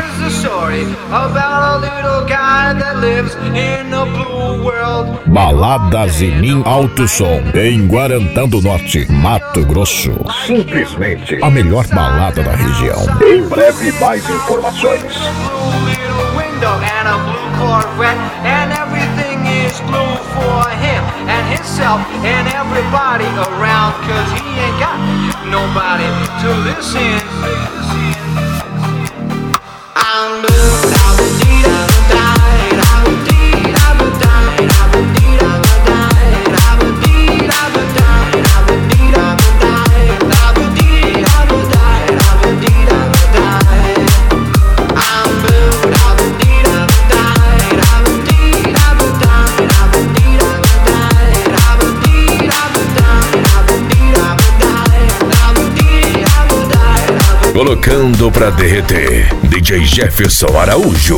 here's the story about a little guy that lives in a blue world. Balada Zimin Alto Som, em Guarantã do Norte, Mato Grosso. Simplesmente a melhor balada da região. Em breve mais informações. And a blue Corvette, and everything is blue for him and himself and everybody around, 'cause he ain't got nobody to listen. I'm blue, I would need, I would die, I would need, I would die, I would need, I would die, I would need, I would die, I would need, I would die, I would need, I would die, I would need, I would die. I'm blue, I would need, I would die, I would need, I would die, I would need, I would die, I would need, I would die, I would need, I would die, I would need, I would die. Colocando pra derreter, DJ Jefferson Araújo.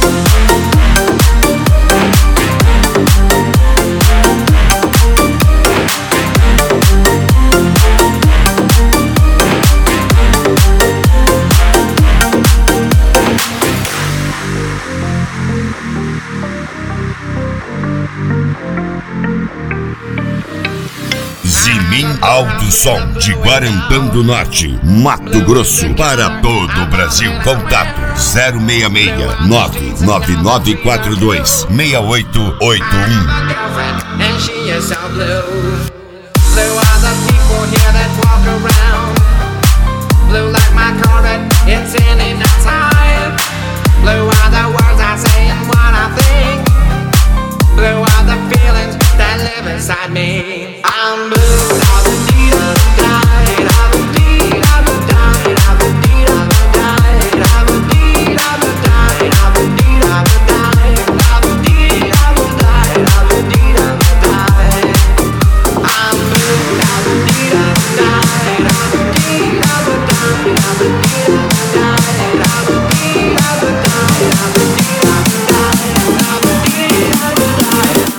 Zimin Alto Som, de Guarantã do Norte, Mato Grosso, para todo o Brasil. Contato 066 99942 6881. And she is so blue. Blue are the people here that walk around. Blue like my Corvette, it's any night time. Blue are the words I say and what I think. Blue are the feelings that live inside me. I'm blue, I would need, I would die, I would need, I would die, I would need, I would die, I would need, I would die, I would need, I would die, I would need, I would die, I would need, I would die. I'm blue, I would need, I would die, I would need, I would die, I would need, I would die, I would need, I would die, I would need, I would die, I would need, I would die.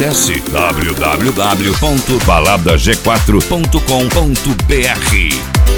Acesse www.baladag4.com.br.